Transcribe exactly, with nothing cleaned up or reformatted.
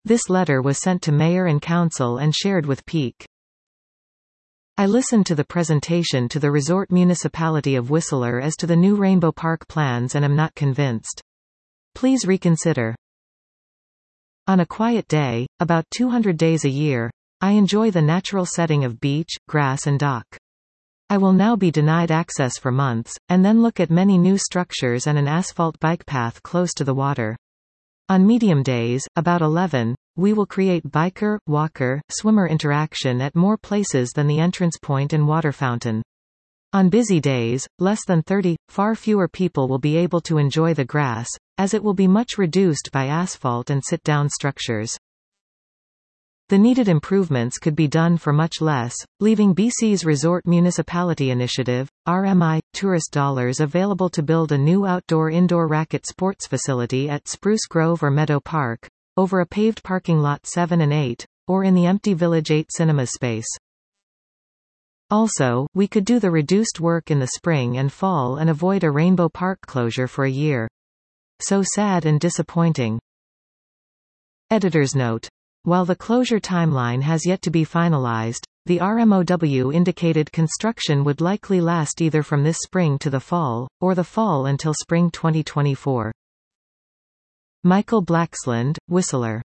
This letter was sent to Mayor and Council and shared with Peak. I listened to the presentation to the Resort Municipality of Whistler as to the new Rainbow Park plans and am not convinced. Please reconsider. On a quiet day, about two hundred days a year, I enjoy the natural setting of beach, grass and dock. I will now be denied access for months, and then look at many new structures and an asphalt bike path close to the water. On medium days, about eleven, we will create biker, walker, swimmer interaction at more places than the entrance point and water fountain. On busy days, less than thirty, far fewer people will be able to enjoy the grass, as it will be much reduced by asphalt and sit-down structures. The needed improvements could be done for much less, leaving B C's Resort Municipality Initiative, R M I, tourist dollars available to build a new outdoor-indoor racket sports facility at Spruce Grove or Meadow Park, over a paved parking lot seven and eight, or in the empty Village eight cinema space. Also, we could do the reduced work in the spring and fall and avoid a Rainbow Park closure for a year. So sad and disappointing. Editor's note. While the closure timeline has yet to be finalized, the R M O W indicated construction would likely last either from this spring to the fall, or the fall until spring twenty twenty-four. Michael Blaxland, Whistler.